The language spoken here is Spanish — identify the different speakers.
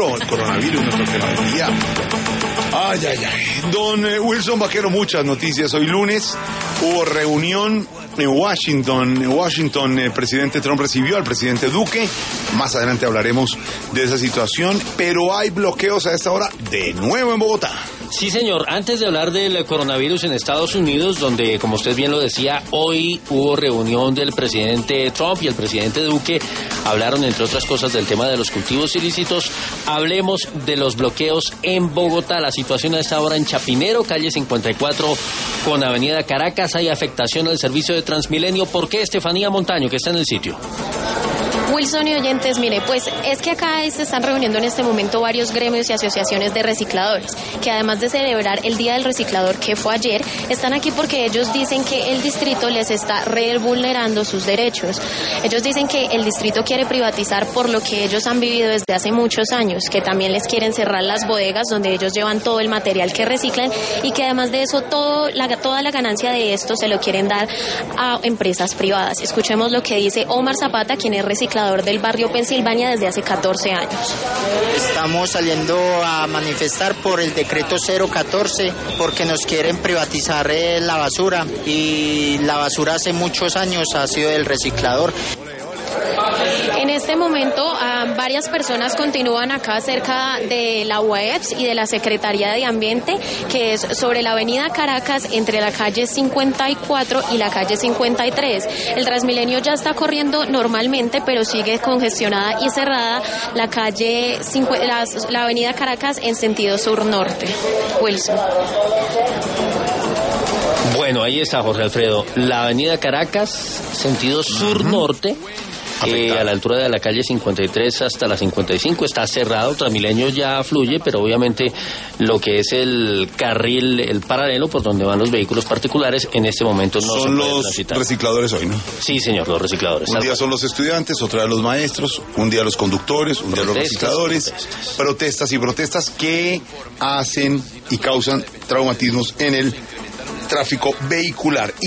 Speaker 1: otro, el coronavirus, nuestro tema del día. Ay. Don Wilson Vaquero, muchas noticias. Hoy lunes hubo reunión en Washington. El presidente Trump recibió al presidente Duque. Más adelante hablaremos de esa situación, pero hay bloqueos a esta hora de nuevo en Bogotá.
Speaker 2: Sí, señor. Antes de hablar del coronavirus en Estados Unidos, donde, como usted bien lo decía, hoy hubo reunión del presidente Trump y el presidente Duque, hablaron, entre otras cosas, del tema de los cultivos ilícitos. Hablemos de los bloqueos en Bogotá. La situación a esta hora en Chapinero, calle 54 con avenida Caracas. Hay afectación al servicio de Transmilenio. ¿Por qué, Estefanía Montaño, que está en el sitio?
Speaker 3: Wilson y oyentes, mire, pues es que acá se están reuniendo en este momento varios gremios y asociaciones de recicladores, que además de celebrar el Día del Reciclador, que fue ayer, están aquí porque ellos dicen que el distrito les está vulnerando sus derechos. Ellos dicen que el distrito quiere privatizar por lo que ellos han vivido desde hace muchos años, que también les quieren cerrar las bodegas donde ellos llevan todo el material que reciclan y que además de eso toda la ganancia de esto se lo quieren dar a empresas privadas. Escuchemos lo que dice Omar Zapata, quien es reciclador del barrio Pensilvania desde hace 14 años.
Speaker 4: Estamos saliendo a manifestar por el decreto 014 porque nos quieren privatizar la basura y la basura hace muchos años ha sido del reciclador.
Speaker 3: En este momento, varias personas continúan acá cerca de la UAEPS y de la Secretaría de Ambiente, que es sobre la avenida Caracas, entre la calle 54 y la calle 53. El Transmilenio ya está corriendo normalmente, pero sigue congestionada y cerrada la calle la avenida Caracas en sentido sur-norte. Wilson.
Speaker 2: Bueno, ahí está, Jorge Alfredo. La avenida Caracas, sentido sur-norte. A la altura de la calle 53 hasta la 55 está cerrado. Transmilenio ya fluye, pero obviamente lo que es el carril, el paralelo por donde van los vehículos particulares, en este momento no
Speaker 1: son
Speaker 2: se puede
Speaker 1: los
Speaker 2: transitar.
Speaker 1: Recicladores hoy, ¿no?
Speaker 2: Sí, señor, los recicladores.
Speaker 1: Un día son los estudiantes, otro día los maestros, un día los conductores, un día los recicladores. Protestas que hacen y causan traumatismos en el tráfico vehicular.